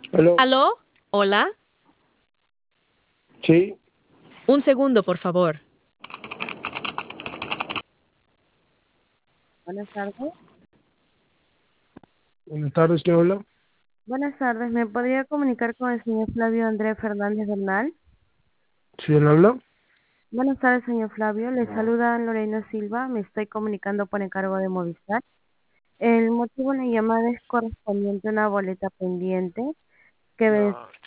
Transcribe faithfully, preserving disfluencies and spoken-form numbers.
Aló, ¿Aló? ¿Hola? sí, Un segundo, por favor. Buenas tardes. buenas tardes, ¿quién habla? Buenas tardes. ¿Me podría comunicar con el señor Flavio Andrés Fernández Bernal? ¿Sí, él habla? Buenas tardes, señor Flavio. Le saluda Lorena Silva. Me estoy comunicando por encargo de Movistar. El motivo de la llamada es correspondiente a una boleta pendiente que ven- No.